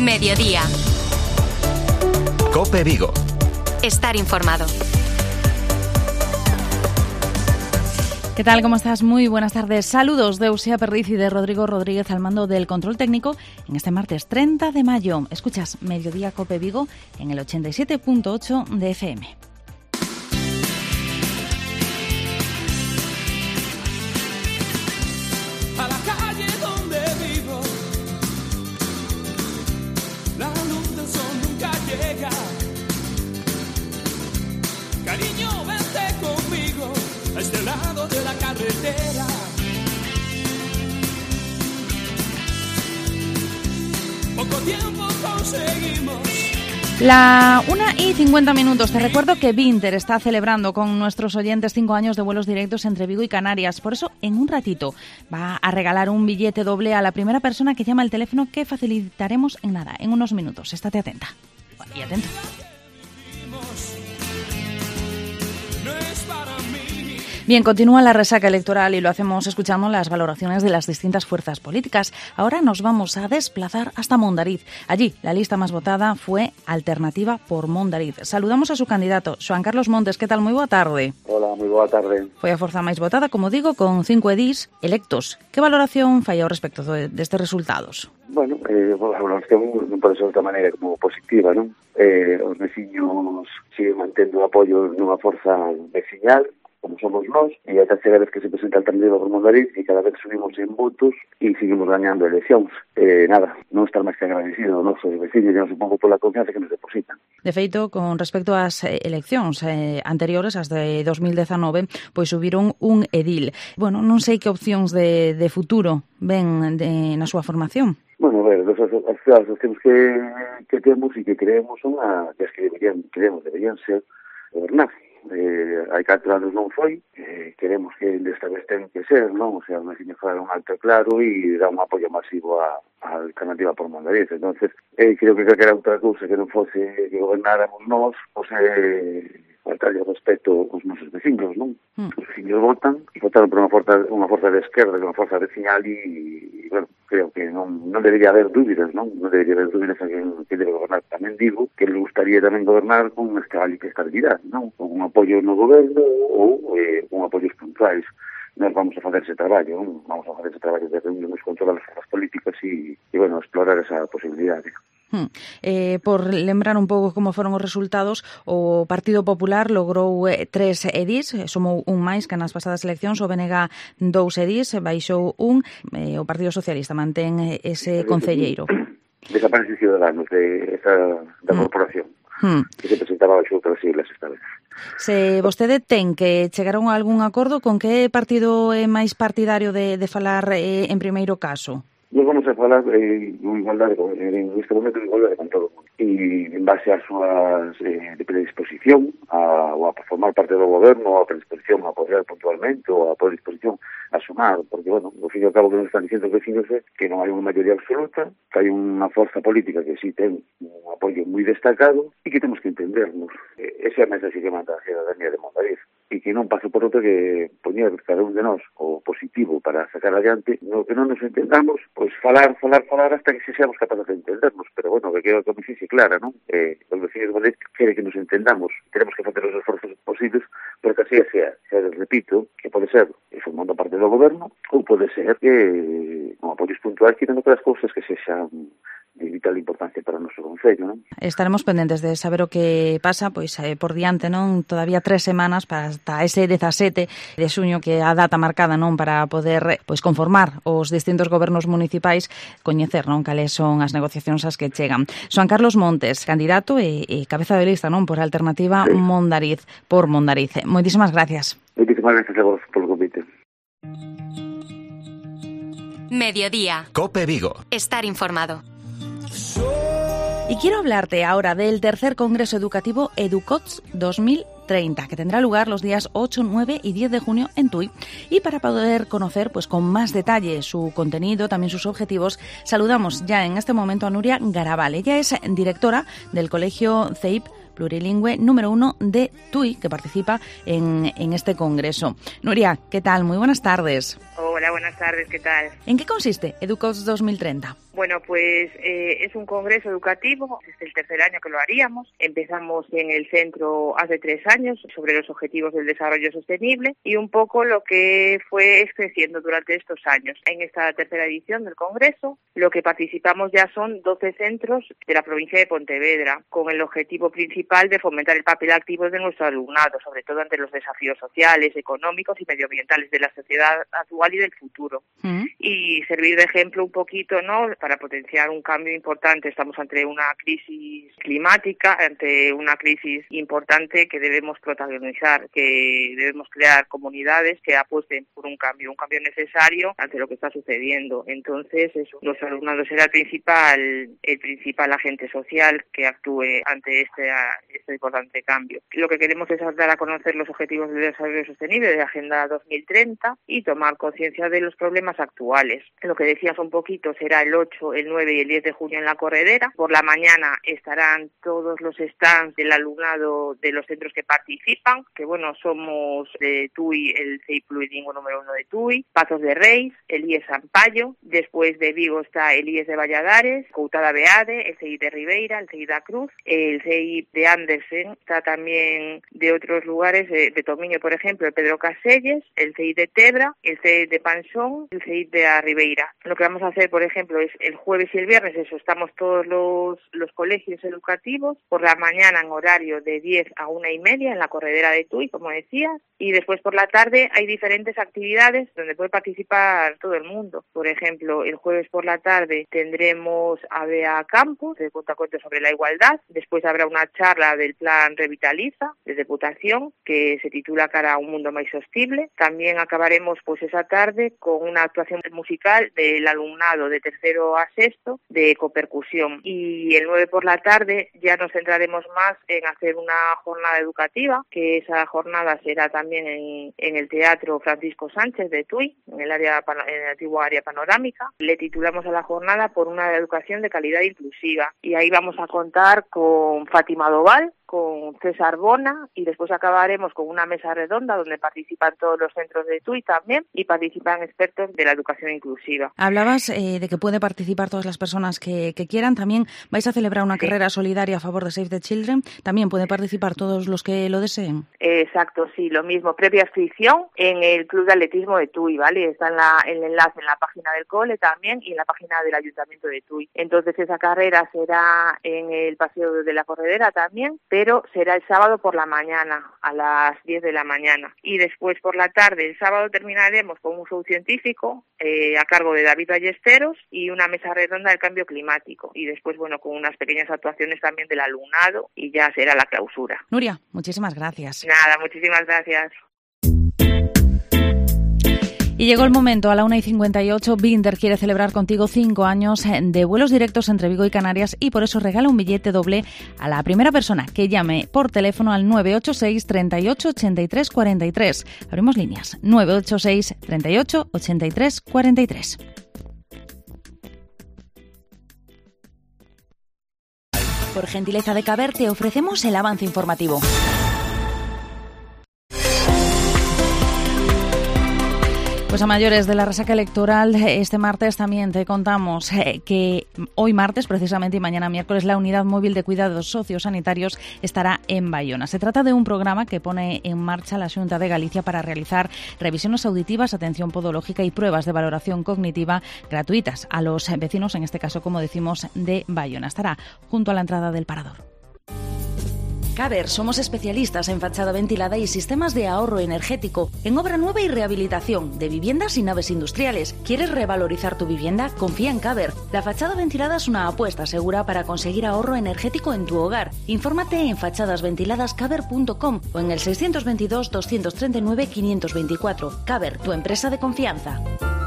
Mediodía. COPE Vigo. Estar informado. ¿Qué tal? ¿Cómo estás? Muy buenas tardes. Saludos de Usía Perriz y de Rodrigo Rodríguez al mando del control técnico en este martes 30 de mayo. Escuchas Mediodía COPE Vigo en el 87.8 de FM. A la calle donde vivo, la luz del sol nunca llega. Cariño, vente conmigo a este lado de la carretera. Poco tiempo conseguimos. La 1:50. Te recuerdo que Vinter está celebrando con nuestros oyentes 5 años de vuelos directos entre Vigo y Canarias. Por eso, en un ratito, va a regalar un billete doble a la primera persona que llama al teléfono que facilitaremos en nada, en unos minutos. Estate atenta y atento. Bien, continúa la resaca electoral y lo hacemos escuchando las valoraciones de las distintas fuerzas políticas. Ahora nos vamos a desplazar hasta Mondariz. Allí, la lista más votada fue Alternativa por Mondariz. Saludamos a su candidato, Xoán Carlos Montes. Que tal? Moi boa tarde. Hola, moi boa tarde. Foi a forza máis votada, como digo, con 5 edís electos. Que valoración fai ao respecto destes resultados? Bueno, a valoración non pode ser de outra maneira como positiva, non? Os veciños siguen mantendo o apoio nunha forza veciñal, como somos nós, e a terceira vez que se presenta a Alternativa por Mondariz e cada vez subimos en votos e seguimos gañando eleccións. Nada, non estar máis que agradecido aos nosos veciños e un pouco pola confianza que nos depositan. De feito, con respecto ás eleccións anteriores, as de 2019, pois subiron un edil. Bueno, non sei que opcións de futuro ven na súa formación. Bueno, a ver, as opcións que temos e que creemos son as que deberían ser gobernar. Hai 4 anos non foi, queremos que desta vez ten que ser, non? O sea, un veciño fala un alto claro e dá un apoio masivo a Alternativa por Mondariz. Entonces, creo que calquera outra cousa que non fose que gobernáramos nós, pois faltarlle respeto aos nosos veciños, non? Os veciños votan e votaron por unha forza de esquerda, unha forza veciñal e bueno, creo que non debería haber dúbidas, non? Non debería haber dúbidas a que debe gobernar. Tamén digo que le gustaría tamén gobernar con estabilidade, non? Con un apoio no goberno ou con apoios puntuais. Nós vamos a facer ese traballo, non? Vamos a facer ese traballo de reunirnos con todas as forzas políticas e bueno, explorar esa posibilidade. Por lembrar un pouco como foron os resultados, o Partido Popular logrou 3 edís, somou un máis que nas pasadas eleccións, o BNG 2 edís, baixou un, o Partido Socialista mantén ese concelleiro. Desaparece Ciudadanos da corporación, que se presentaba baixo outras siglas esta vez. Se vostede ten que chegaron a algún acordo, con que partido é máis partidario de falar en primeiro caso? Nos vamos a falar en igualdade, en este momento en igualdade con todo o mundo. E en base ás súas de predisposición ou a formar parte do goberno, ou a predisposición a apoiar puntualmente, ou a predisposición a sumar, porque, bueno, ao fin e ao cabo que nos están dicindo os vecinos é que non hai unha maioría absoluta, que hai unha forza política que sí ten un apoio moi destacado e que temos que entendernos. Esa é a mensaxe que manda a cidadanía de Mondariz. E que non pase por outro que poñer cada un de nós o positivo para sacar adiante. No que non nos entendamos, pois falar hasta que se seamos capaces de entendernos. Pero bueno, que queda a comisión clara, non? Os vecinos de Madrid queren que nos entendamos. Tenemos que facer os esforzos posibles porque así sea. Repito, que pode ser formando parte do goberno ou pode ser que con apoios puntuais quitando outras cousas que sexan de vital importancia para o noso concello, non? Estaremos pendentes de saber o que pasa, pois por diante, non? Todavía 3 semanas para hasta ese 17 de xuño, que é a data marcada, non? Para poder, pois, conformar os distintos gobernos municipais, coñecer, non? Cales son as negociacións as que chegan. Xoán Carlos Montes, candidato e cabeza de lista, non? Por Alternativa Mondariz, por Mondariz. Moitísimas gracias. Moitísimas gracias a vos polo convite. Mediodía. COPE Vigo. Estar informado. Y quiero hablarte ahora del tercer Congreso Educativo EduCots 2030, que tendrá lugar los días 8, 9 y 10 de junio en Tui. Y para poder conocer pues con más detalle su contenido, también sus objetivos, saludamos ya en este momento a Nuria Garabal. Ella es directora del Colegio CEIP plurilingüe número 1 de TUI, que participa en este congreso. Nuria, ¿qué tal? Muy buenas tardes. Hola, buenas tardes, ¿qué tal? ¿En qué consiste Educos 2030? Bueno, pues es un congreso educativo, es el tercer año que lo haríamos. Empezamos en el centro hace 3 años sobre los objetivos del desarrollo sostenible y un poco lo que fue creciendo durante estos años. En esta tercera edición del congreso, lo que participamos ya son 12 centros de la provincia de Pontevedra, con el objetivo principal de fomentar el papel activo de nuestro alumnado, sobre todo ante los desafíos sociales, económicos y medioambientales de la sociedad actual y del futuro. Y servir de ejemplo un poquito, ¿no?, para potenciar un cambio importante. Estamos ante una crisis climática, ante una crisis importante que debemos protagonizar, que debemos crear comunidades que apuesten por un cambio necesario ante lo que está sucediendo. Entonces, eso, los alumnados será el principal agente social que actúe ante este importante cambio. Lo que queremos es dar a conocer los objetivos de desarrollo sostenible de la Agenda 2030 y tomar conciencia de los problemas actuales. Lo que decías un poquito será el 8, el 9 y el 10 de junio en la Corredera. Por la mañana estarán todos los stands del alumnado de los centros que participan, que bueno, somos de TUI, el CEI plurilingüe número 1 de TUI, Pazos de Reis, el IES Ampallo, después de Vigo está el IES de Valladares, Coutada Beade, el CEI de Ribeira, el CEI da Cruz, el CEI de Andersen, está también de otros lugares, de Tomiño, por ejemplo, el Pedro Caselles, el CEI de Tebra, el CEI de Panxón, el CEI de Ribeira. Lo que vamos a hacer, por ejemplo, es el jueves y el viernes, eso, estamos todos los colegios educativos, por la mañana en horario de 10 a 1:30 en la Corredera de TUI, como decías, y después por la tarde hay diferentes actividades donde puede participar todo el mundo. Por ejemplo, el jueves por la tarde tendremos a Bea Campos, de cuentacuentos sobre la igualdad. Después habrá una charla del Plan Revitaliza, de Deputación, que se titula Cara a un mundo máis sostible. También acabaremos pues esa tarde con una actuación musical del alumnado de tercero a sexto de ecopercusión. Y el 9 por la tarde ya nos centraremos más en hacer una jornada educativa, que esa jornada será también en el Teatro Francisco Sánchez de TUI, en el antiguo área panorámica. Le titulamos a la jornada por una educación de calidad inclusiva. Y ahí vamos a contar con Fátima Doval, con César Bona, y después acabaremos con una mesa redonda donde participan todos los centros de TUI también y participan expertos de la educación inclusiva. Hablabas de que puede participar todas las personas que quieran. También vais a celebrar una carrera solidaria a favor de Save the Children. También pueden participar todos los que lo deseen. Exacto, sí, lo mismo. Previa inscripción en el Club de Atletismo de TUI, ¿vale? Está el enlace en la página del cole también y en la página del Ayuntamiento de TUI. Entonces esa carrera será en el Paseo de la Corredera también, pero será el sábado por la mañana, a las 10 de la mañana. Y después por la tarde, el sábado, terminaremos con un show científico a cargo de David Ballesteros y una mesa redonda del cambio climático. Y después, bueno, con unas pequeñas actuaciones también del alumnado y ya será la clausura. Nuria, muchísimas gracias. Nada, muchísimas gracias. Y llegó el momento, a la 1:58, Binter quiere celebrar contigo 5 años de vuelos directos entre Vigo y Canarias y por eso regala un billete doble a la primera persona que llame por teléfono al 986 38 83 43. Abrimos líneas, 986 38 83 43. Por gentileza de Caber te ofrecemos el avance informativo. Pues a mayores de la resaca electoral, este martes también te contamos que hoy martes, precisamente, y mañana miércoles, la Unidad Móvil de Cuidados Sociosanitarios estará en Bayona. Se trata de un programa que pone en marcha la Xunta de Galicia para realizar revisiones auditivas, atención podológica y pruebas de valoración cognitiva gratuitas a los vecinos, en este caso, como decimos, de Bayona. Estará junto a la entrada del Parador. Caber, somos especialistas en fachada ventilada y sistemas de ahorro energético, en obra nueva y rehabilitación de viviendas y naves industriales. ¿Quieres revalorizar tu vivienda? Confía en Caber. La fachada ventilada es una apuesta segura para conseguir ahorro energético en tu hogar. Infórmate en fachadasventiladascaber.com o en el 622 239 524. Caber, tu empresa de confianza.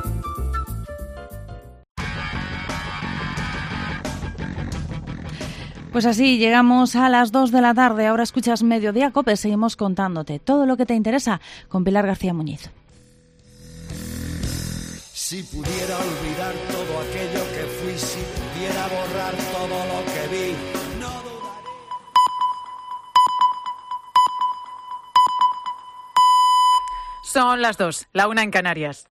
Pues así llegamos a las 2 de la tarde. Ahora escuchas Mediodía COPE. Seguimos contándote todo lo que te interesa con Pilar García Muñiz. Si pudiera olvidar todo aquello que fui, si pudiera borrar todo lo que vi, no dudaría. Son las 2, la 1 en Canarias.